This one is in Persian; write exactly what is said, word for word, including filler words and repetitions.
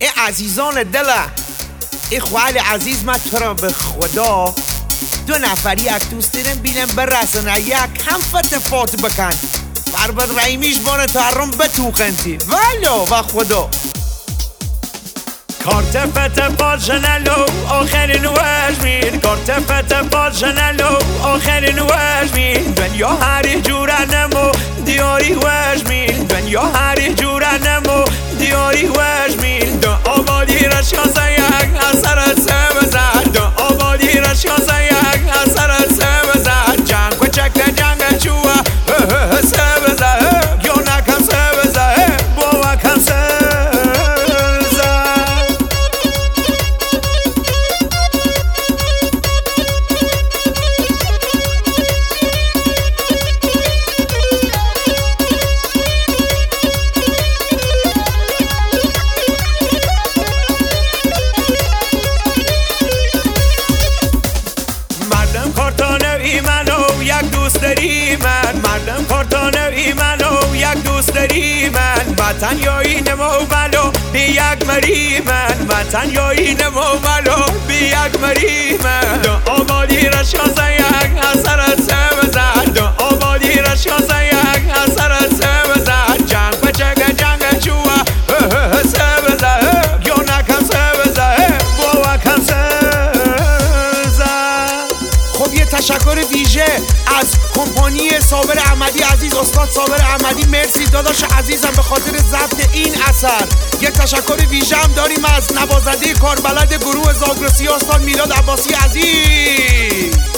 ای عزیزان دلم، ای خواهل عزیز، من تو را به خدا دو نفری یک دوست دارم بینم برسن یک هم فتفات بکن فرباد رحیمیش بانه تحرم بتوخنتی ولو و خدا کارت فتفات جنلو آخرین وجمین کارت فتفات جنلو آخرین وجمین دنیا هری جوره نمو دیاری وجمین دنیا هری جوره نمو دیاری وجمین دو آبادی رشیازه یک اثرت سبزد دو آبادی رشیازه یک اثرت سبزد جنگ و چکت جنگ چوه سبزد یا نکم سبزد بوا کم سبزد مردم کارتانوی منو یک دوست داری من مردم کارتانوی منو یک دوست داری من وطن یایی نمو بلو بی یک مری من وطن یایی نمو بلو بی یک مری من دو آبادی رشیازه یک اثرت سبزد دو آبادی رشیازه یک اثرت سبزد جنگ بچه جنگ چوه سبزد یا نکم سبزد بوا کم سبزد. خب یه تشکر ویژه از کمپانی صابر احمدی عزیز، استاد صابر احمدی، مرسی داداش عزیزم به خاطر ضبط این اثر. یه تشکر ویژه هم داریم از نوازنده کاربلد گروه زاگرسی استاد میلاد عباسی عزیز.